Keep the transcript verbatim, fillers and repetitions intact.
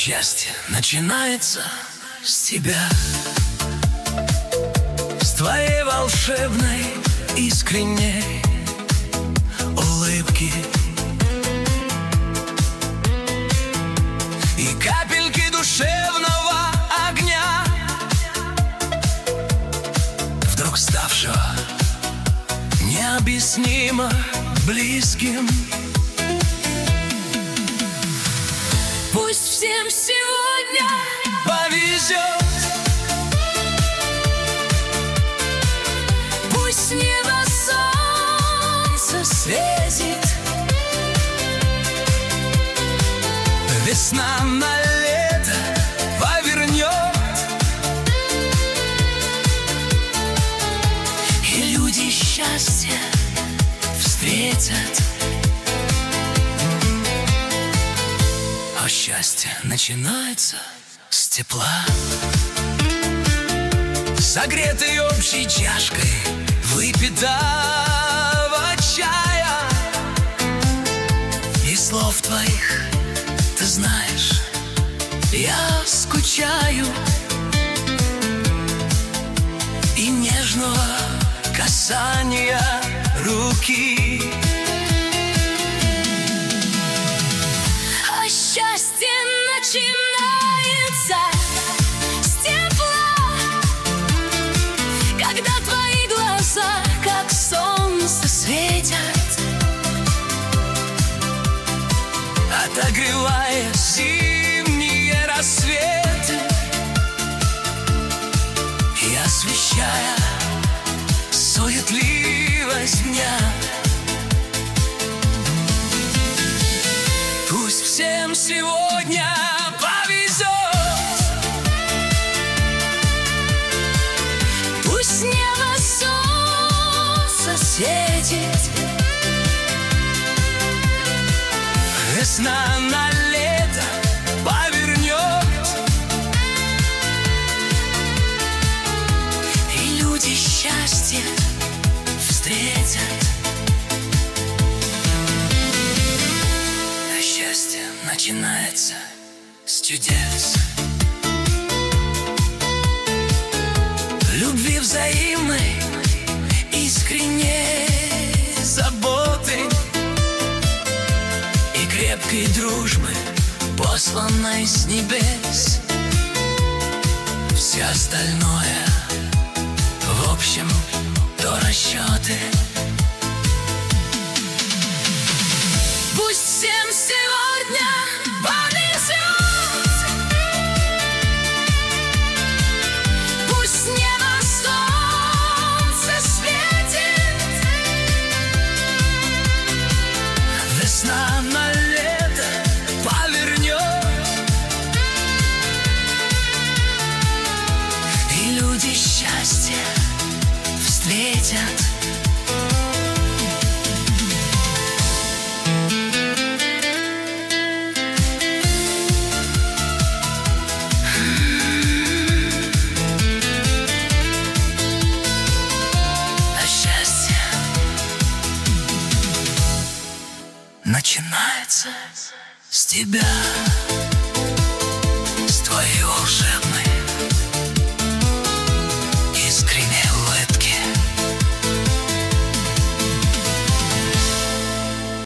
счастье начинается с тебя, с твоей волшебной, искренней улыбки и капельки душевного огня, вдруг ставшего необъяснимо близким. Пусть всем сегодня повезет, пусть небо солнце светит, весна на лето повернет, и люди счастье встретят. А счастье начинается с тепла, согретой общей чашкой выпитого чая и слов твоих, ты знаешь, я скучаю, и нежного касания руки. А счастье начинается с тепла, когда твои глаза, как солнце, светят, отогревая зимние рассветы и освещая суетливость дня. Пусть всем сегодня повезет, пусть небо солнце светит, весна на лето повернет, и люди счастье встретят. а счастье начинается с чудес, любви взаимной, искренней заботы и крепкой дружбы, посланной с небес. Все остальное, в общем, то расчеты. Пусть всем сегодня повезет, пусть небо солнце светит, Весна на лето повернет, и люди счастье встретят. начинается с тебя, с твоей волшебной